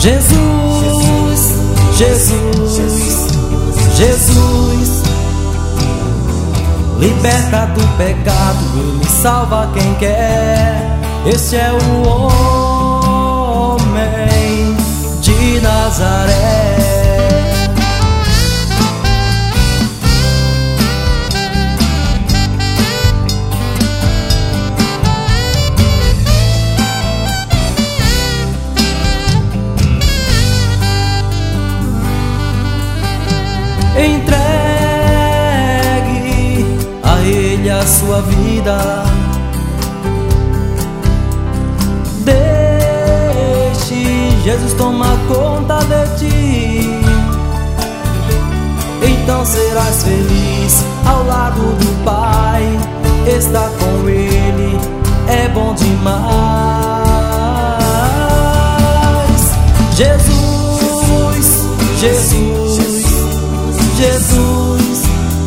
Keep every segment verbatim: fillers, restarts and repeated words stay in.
Jesus, Jesus, Jesus, liberta do pecado, Ele salva quem quer. Este é o homem de Nazaré. Entregue a Ele a sua vida, deixe Jesus tomar conta de ti. Então serás feliz ao lado do Pai. Estar com Ele é bom demais. Jesus, Jesus, Jesus,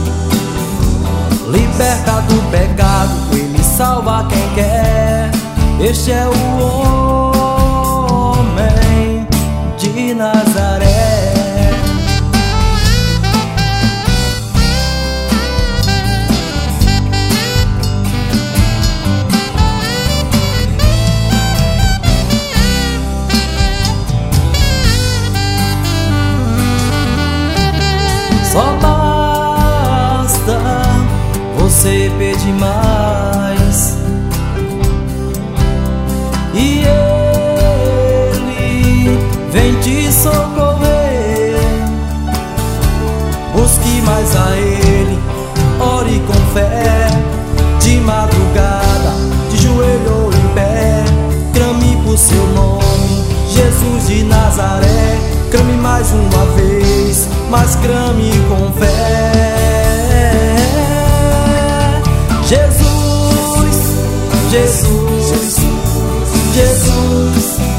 liberta do pecado, Ele salva quem quer. Este é o homem de Nazaré. Só basta você pedir mais, e Ele vem te socorrer. Busque mais a Ele, ore com fé, de madrugada, de joelho ou em pé. Clame por seu nome, Jesus de Nazaré. Clame mais uma vez, mas clame com fé. Jesus, Jesus, Jesus,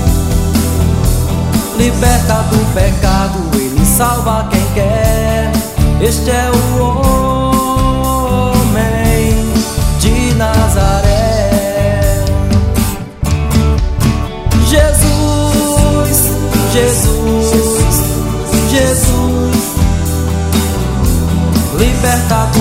liberta do pecado, Ele salva quem quer. Este é o homem de Nazaré. Jesus, Jesus, Jesus, liberta